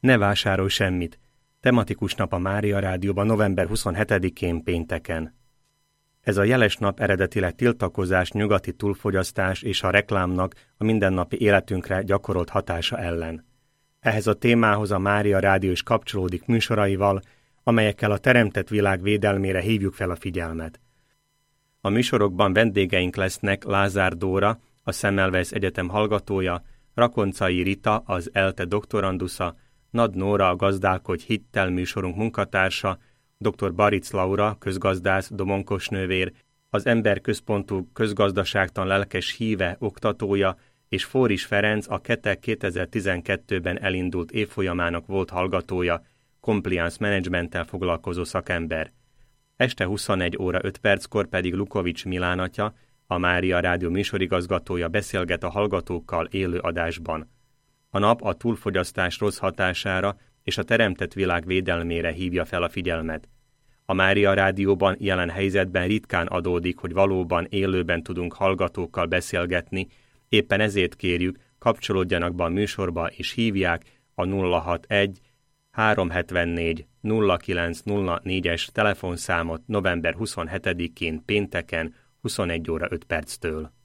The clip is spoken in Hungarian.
Ne vásárolj semmit. Tematikus nap a Mária Rádióban november 27-én pénteken. Ez a jeles nap eredetileg tiltakozás, nyugati túlfogyasztás és a reklámnak a mindennapi életünkre gyakorolt hatása ellen. Ehhez a témához a Mária Rádió is kapcsolódik műsoraival, amelyekkel a teremtett világ védelmére hívjuk fel a figyelmet. A műsorokban vendégeink lesznek Lázár Dóra, a Semmelweis Egyetem hallgatója, Rakoncai Rita, az ELTE doktorandusza, Nad Nóra, a Gazdálkodj hittel műsorunk munkatársa, dr. Baric Laura, közgazdász, domonkos nővér, az emberközpontú közgazdaságtan lelkes híve, oktatója, és Fóris Ferenc, a KETEK 2012-ben elindult évfolyamának volt hallgatója, compliance managementtel foglalkozó szakember. Este 21 óra 5 perckor pedig Lukovics Milán atya, a Mária Rádió műsorigazgatója beszélget a hallgatókkal élő adásban. A nap a túlfogyasztás rossz hatására és a teremtett világ védelmére hívja fel a figyelmet. A Mária Rádióban jelen helyzetben ritkán adódik, hogy valóban élőben tudunk hallgatókkal beszélgetni, éppen ezért kérjük, kapcsolódjanak be a műsorba és hívják a 061 374 0904-es telefonszámot november 27-én pénteken 21 óra 5 perctől.